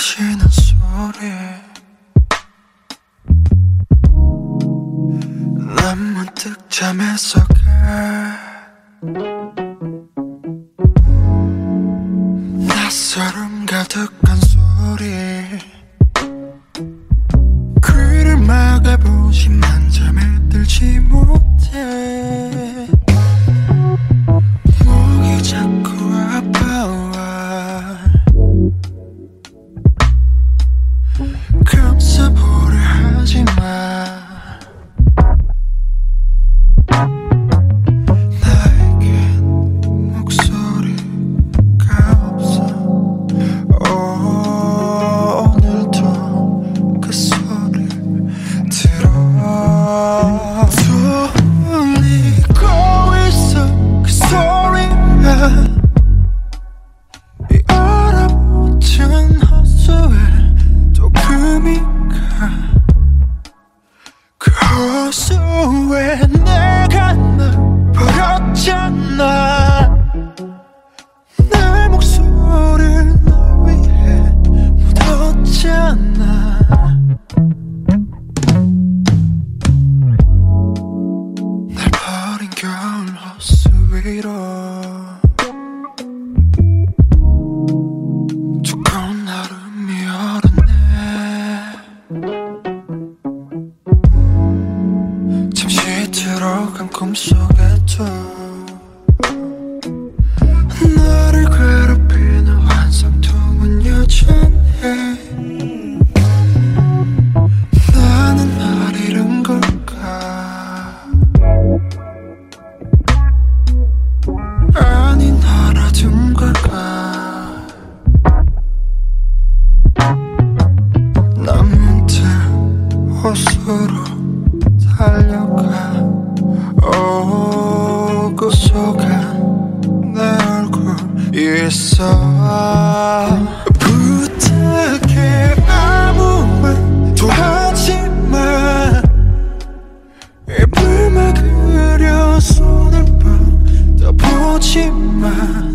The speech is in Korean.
마시는 소리 난 문득 잠에서 가 낯설음 가득한 소리 귀를 막아보지만 잠에 들지 못해 목이 자꾸 아파와 감싸보려 하지마 이 얼어붙은 헛소에 또 금이 가 그 헛소에 내가 널 버렸잖아 내 목소리를 널 위해 묻었잖아 날 버린 겨울 헛소 위로 두꺼운 얼음이 얼었네 잠시 들어간 꿈속에도 나를 괴롭히는 환상통은 여전해 나는 날 잃은 걸까 아니 날 알아둔 걸까 난 문득 호수로 달려가 오고 속한 내 얼굴이 있어 부탁해 아무 말도 하지마 입을 막으려 손을 뻗어보지마